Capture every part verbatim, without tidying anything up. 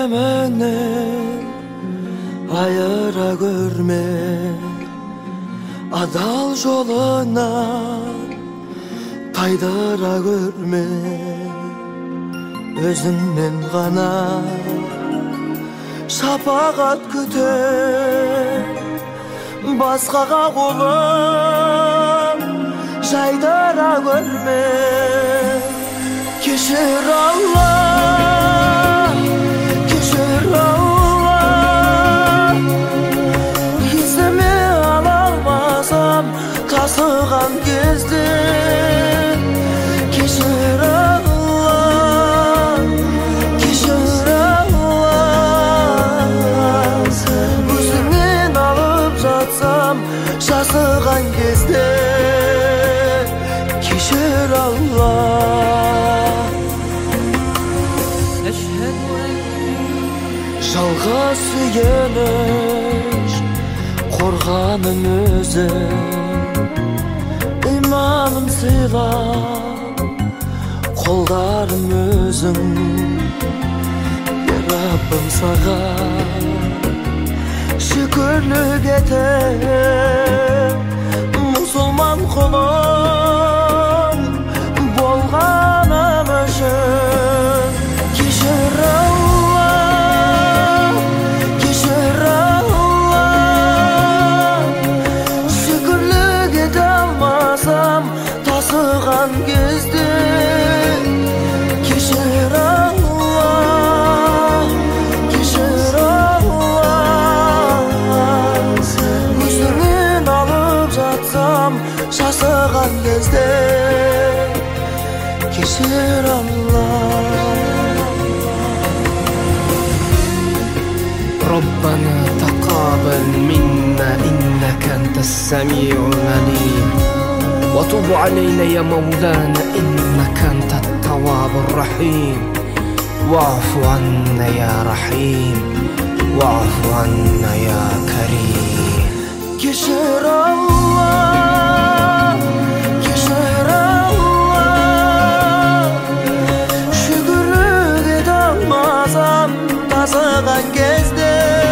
менен айыра көрме, адал жолунан тайдыра көрме. Өзүңнен гана шапагат күтөм, башкага колун жайдыра көрме. Кешир Аллах, кешир Аллах, эсиме ала алмасам тасыган кезде. Кешир Аллах, кешир Аллах, өзүңнен алып жатсам жасыган кезде. Кешир Аллах. Жалға сүйеніш қорғаным өзің, иманым сыйлап қолдарым өзің. Раббым саған шүкірлік етем, мұсылман құлым болғаным үшін. Кешір Аллах, кешір Аллах, шүкірлік ете алмасам тасыған кезде. Кешір Аллах, кешір Аллах, өзіңнен алып жатсам жасыған кезде. Кешір Аллах. ربنا تقبل منا إنك أنت السميع العليم، وتب علينا يا مولانا إنك أنت التواب الرحيم. واعف عنا يا رحيم، واعف عنا يا كريم. كشر الله، كشر الله، şükürlük edemezsem tasıgan gezde.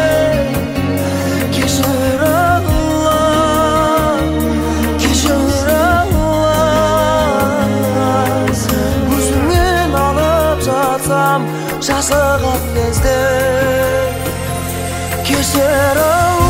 Kişir Allah, kişir Allah, gözümden alıp jatsam жасыган кезде. Kişir Allah.